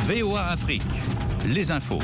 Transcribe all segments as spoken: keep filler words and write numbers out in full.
V O A Afrique, les infos.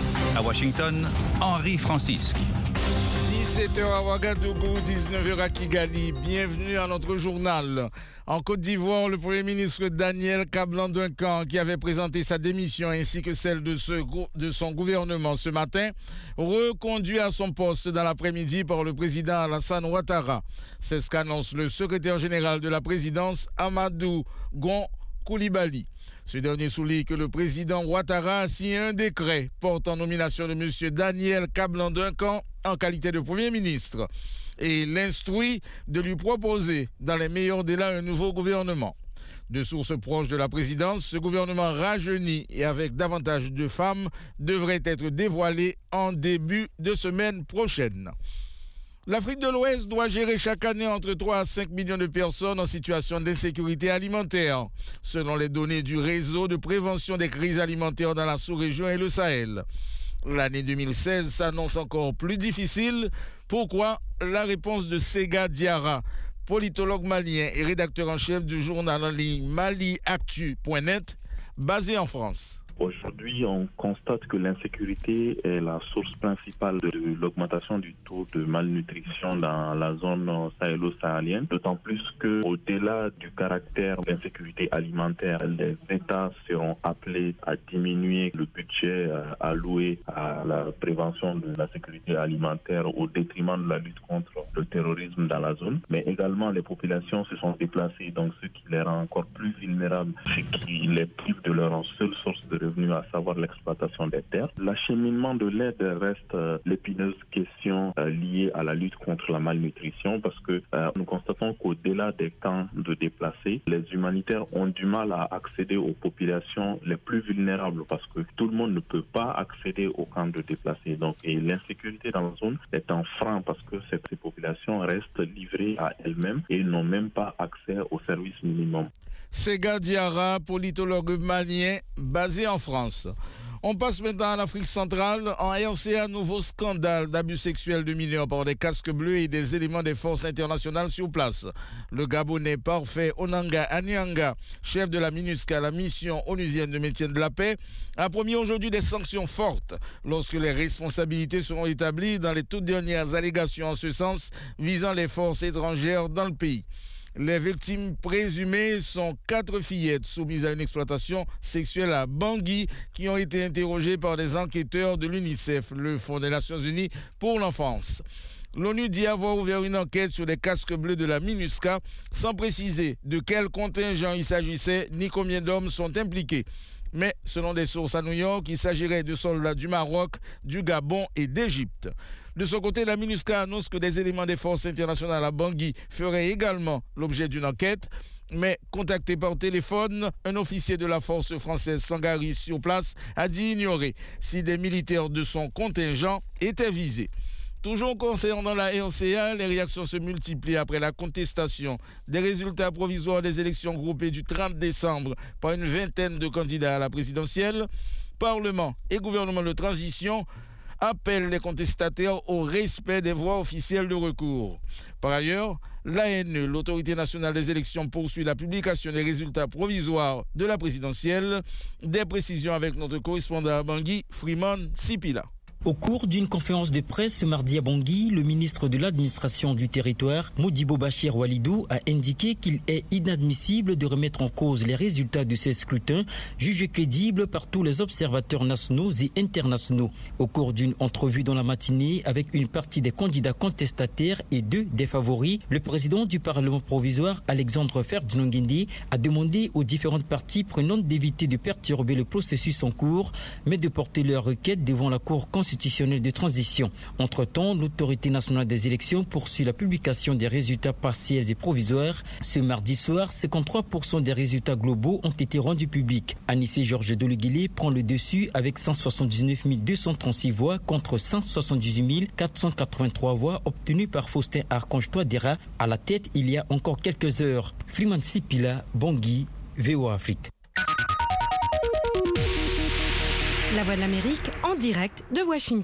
À Washington, Henri Francisque. dix-sept heures à Ouagadougou, dix-neuf heures à Kigali. Bienvenue à notre journal. En Côte d'Ivoire, le Premier ministre Daniel Kablan-Duncan, qui avait présenté sa démission ainsi que celle de, ce, de son gouvernement ce matin, reconduit à son poste dans l'après-midi par le président Alassane Ouattara. C'est ce qu'annonce le secrétaire général de la présidence, Amadou Gon Koulibaly. Ce dernier souligne que le président Ouattara a signé un décret portant nomination de M. Daniel Kablan-Duncan en qualité de Premier ministre et l'instruit de lui proposer dans les meilleurs délais un nouveau gouvernement. De sources proches de la présidence, ce gouvernement rajeuni et avec davantage de femmes devrait être dévoilé en début de semaine prochaine. L'Afrique de l'Ouest doit gérer chaque année entre trois à cinq millions de personnes en situation d'insécurité alimentaire, selon les données du réseau de prévention des crises alimentaires dans la sous-région et le Sahel. L'année deux mille seize s'annonce encore plus difficile. Pourquoi? La réponse de Sega Diarra, politologue malien et rédacteur en chef du journal en ligne mali actu point net, basé en France. Aujourd'hui, on constate que l'insécurité est la source principale de l'augmentation du taux de malnutrition dans la zone sahélo-sahélienne, d'autant plus qu'au-delà du caractère d'insécurité alimentaire, les États seront appelés à diminuer le budget alloué à la prévention de la sécurité alimentaire au détriment de la lutte contre le terrorisme dans la zone. Mais également, les populations se sont déplacées, donc ce qui les rend encore plus vulnérables, ce qui les prive de leur seule source de revenus, à savoir l'exploitation des terres. L'acheminement de l'aide reste euh, l'épineuse question euh, liée à la lutte contre la malnutrition parce que euh, nous constatons qu'au-delà des camps de déplacés, les humanitaires ont du mal à accéder aux populations les plus vulnérables parce que tout le monde ne peut pas accéder aux camps de déplacés. Donc, et l'insécurité dans la zone est un frein parce que ces populations restent livrées à elles-mêmes et n'ont même pas accès aux services minimums. Sega Diarra, politologue malien basé en France. On passe maintenant à l'Afrique centrale. En R C A, nouveau scandale d'abus sexuels de mineurs par des casques bleus et des éléments des forces internationales sur place. Le Gabonais Parfait Onanga Anyanga, chef de la MINUSCA, la mission onusienne de maintien de la paix, a promis aujourd'hui des sanctions fortes lorsque les responsabilités seront établies dans les toutes dernières allégations en ce sens visant les forces étrangères dans le pays. Les victimes présumées sont quatre fillettes soumises à une exploitation sexuelle à Bangui qui ont été interrogées par des enquêteurs de l'UNICEF, le Fonds des Nations Unies pour l'enfance. L'ONU dit avoir ouvert une enquête sur les casques bleus de la MINUSCA sans préciser de quel contingent il s'agissait ni combien d'hommes sont impliqués. Mais selon des sources à New York, il s'agirait de soldats du Maroc, du Gabon et d'Égypte. De son côté, la MINUSCA annonce que des éléments des forces internationales à Bangui feraient également l'objet d'une enquête. Mais contacté par téléphone, un officier de la force française Sangari sur place a dit ignorer si des militaires de son contingent étaient visés. Toujours concernant la R C A, les réactions se multiplient après la contestation des résultats provisoires des élections groupées du trente décembre par une vingtaine de candidats à la présidentielle. Parlement et gouvernement de transition appellent les contestataires au respect des voies officielles de recours. Par ailleurs, l'A N E, l'Autorité nationale des élections, poursuit la publication des résultats provisoires de la présidentielle. Des précisions avec notre correspondant à Bangui, Freeman Sipila. Au cours d'une conférence de presse ce mardi à Bangui, le ministre de l'administration du territoire, Modibo Bachir Walidou, a indiqué qu'il est inadmissible de remettre en cause les résultats de ces scrutins, jugés crédibles par tous les observateurs nationaux et internationaux. Au cours d'une entrevue dans la matinée avec une partie des candidats contestataires et deux des favoris, le président du Parlement provisoire, Alexandre Ferdinand Guindi, a demandé aux différentes parties prenantes d'éviter de perturber le processus en cours, mais de porter leur requête devant la Cour constitutionnelle de transition. Entre-temps, l'autorité nationale des élections poursuit la publication des résultats partiels et provisoires. Ce mardi soir, cinquante-trois pour cent des résultats globaux ont été rendus publics. Anissé Georges Dologuilé prend le dessus avec cent soixante-dix-neuf mille deux cent trente-six voix contre cent soixante-dix-huit mille quatre cent quatre-vingt-trois voix obtenues par Faustin Archange Touadéra. À la tête, il y a encore quelques heures. Freeman Sipila, Bangui, V O A Afrique. La Voix de l'Amérique en direct de Washington.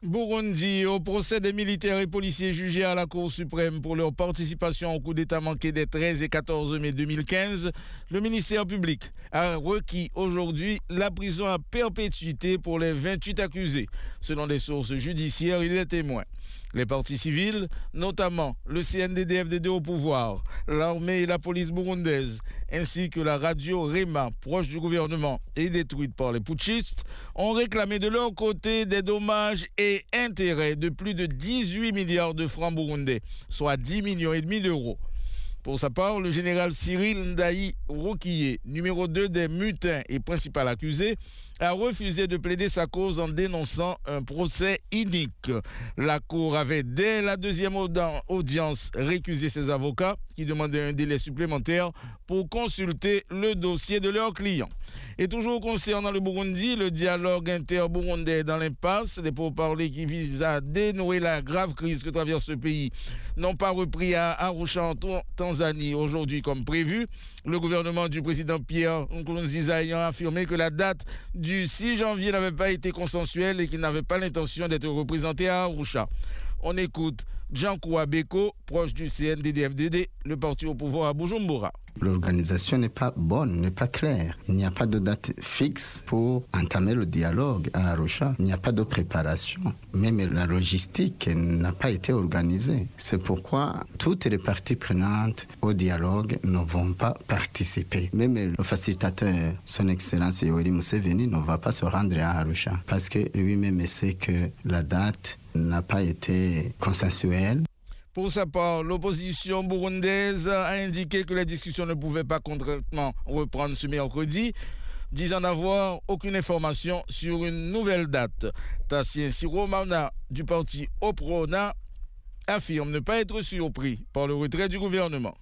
Burundi, au procès des militaires et policiers jugés à la Cour suprême pour leur participation au coup d'État manqué des treize et quatorze mai deux mille quinze, le ministère public a requis aujourd'hui la prison à perpétuité pour les vingt-huit accusés. Selon des sources judiciaires, il est témoin. Les partis civils, notamment le C N D D F D D au pouvoir, l'armée et la police burundaise, ainsi que la radio Rema, proche du gouvernement et détruite par les putschistes, ont réclamé de leur côté des dommages et intérêts de plus de dix-huit milliards de francs burundais, soit dix millions et demi d'euros. Pour sa part, le général Cyril Ndayi Rukiye, numéro deux des mutins et principal accusé, a refusé de plaider sa cause en dénonçant un procès inique. La Cour avait, dès la deuxième audience, récusé ses avocats qui demandaient un délai supplémentaire pour consulter le dossier de leurs clients. Et toujours concernant le Burundi, le dialogue inter-burundais est dans l'impasse. Les pourparlers qui visent à dénouer la grave crise que traverse ce pays n'ont pas repris à Arusha en Tanzanie aujourd'hui comme prévu. Le gouvernement du président Pierre Nkurunziza ayant affirmé que la date du six janvier n'avait pas été consensuelle et qu'il n'avait pas l'intention d'être représenté à Arusha. On écoute Jean-Kouwa Beko, proche du C N D D F D D, le parti au pouvoir à Bujumbura. L'organisation n'est pas bonne, n'est pas claire. Il n'y a pas de date fixe pour entamer le dialogue à Arusha. Il n'y a pas de préparation. Même la logistique n'a pas été organisée. C'est pourquoi toutes les parties prenantes au dialogue ne vont pas participer. Même le facilitateur, son Excellence Yoweri Museveni, ne va pas se rendre à Arusha parce que lui-même sait que la date n'a pas été consensuelle. Pour sa part, l'opposition burundaise a indiqué que les discussions ne pouvaient pas concrètement reprendre ce mercredi, disant n'avoir aucune information sur une nouvelle date. Tassien Siromana du parti Oprona affirme ne pas être surpris par le retrait du gouvernement.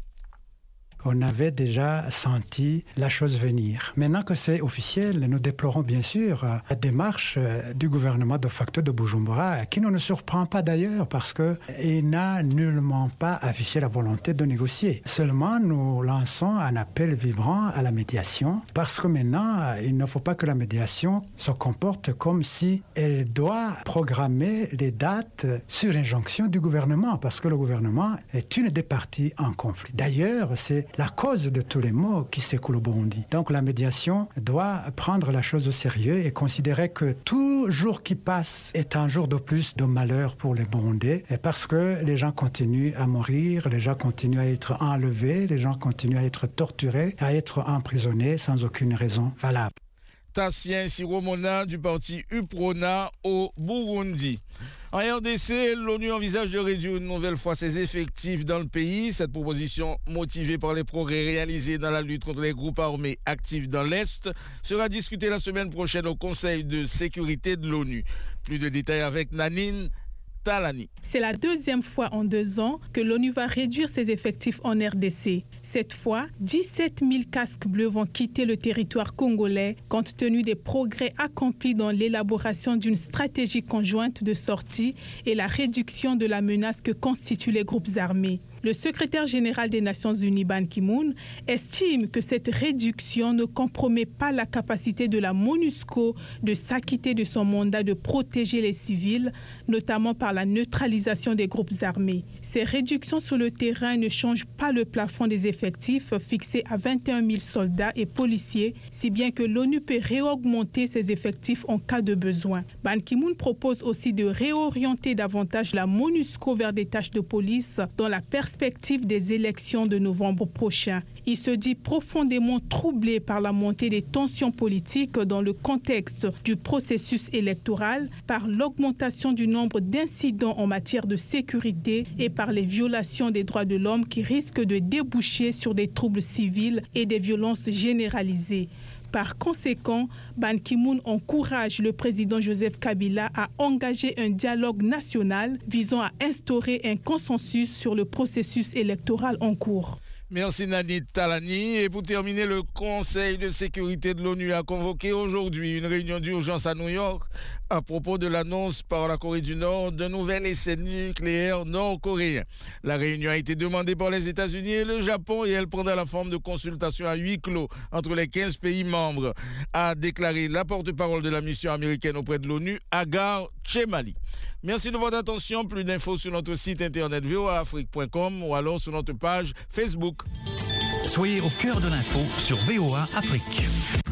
On avait déjà senti la chose venir. Maintenant que c'est officiel, nous déplorons bien sûr la démarche du gouvernement de facto de Bujumbura, qui ne nous surprend pas d'ailleurs parce qu'il n'a nullement pas affiché la volonté de négocier. Seulement, nous lançons un appel vibrant à la médiation parce que maintenant, il ne faut pas que la médiation se comporte comme si elle doit programmer les dates sur injonction du gouvernement parce que le gouvernement est une des parties en conflit. D'ailleurs, c'est la cause de tous les maux qui secouent le Burundi. Donc la médiation doit prendre la chose au sérieux et considérer que tout jour qui passe est un jour de plus de malheur pour les Burundais parce que les gens continuent à mourir, les gens continuent à être enlevés, les gens continuent à être torturés, à être emprisonnés sans aucune raison valable. Tassien Siromona du parti UPRONA au Burundi. En R D C, l'ONU envisage de réduire une nouvelle fois ses effectifs dans le pays. Cette proposition, motivée par les progrès réalisés dans la lutte contre les groupes armés actifs dans l'Est, sera discutée la semaine prochaine au Conseil de sécurité de l'ONU. Plus de détails avec Nanine Talani. C'est la deuxième fois en deux ans que l'ONU va réduire ses effectifs en R D C. Cette fois, dix-sept mille casques bleus vont quitter le territoire congolais compte tenu des progrès accomplis dans l'élaboration d'une stratégie conjointe de sortie et la réduction de la menace que constituent les groupes armés. Le secrétaire général des Nations Unies, Ban Ki-moon, estime que cette réduction ne compromet pas la capacité de la MONUSCO de s'acquitter de son mandat de protéger les civils, notamment par la neutralisation des groupes armés. Ces réductions sur le terrain ne changent pas le plafond des effectifs fixé à vingt et un mille soldats et policiers, si bien que l'ONU peut réaugmenter ses effectifs en cas de besoin. Ban Ki-moon propose aussi de réorienter davantage la MONUSCO vers des tâches de police dans la perspective perspective des élections de novembre prochain. Il se dit profondément troublé par la montée des tensions politiques dans le contexte du processus électoral, par l'augmentation du nombre d'incidents en matière de sécurité et par les violations des droits de l'homme qui risquent de déboucher sur des troubles civils et des violences généralisées. Par conséquent, Ban Ki-moon encourage le président Joseph Kabila à engager un dialogue national visant à instaurer un consensus sur le processus électoral en cours. Merci Nadine Talani. Et pour terminer, le Conseil de sécurité de l'ONU a convoqué aujourd'hui une réunion d'urgence à New York à propos de l'annonce par la Corée du Nord d'un nouvel essai nucléaire nord-coréen. La réunion a été demandée par les États-Unis et le Japon et elle prendra la forme de consultation à huis clos entre les quinze pays membres, a déclaré la porte-parole de la mission américaine auprès de l'ONU, Agar Chemali. Merci de votre attention. Plus d'infos sur notre site internet v o a afrique point com ou alors sur notre page Facebook. Soyez au cœur de l'info sur V O A Afrique.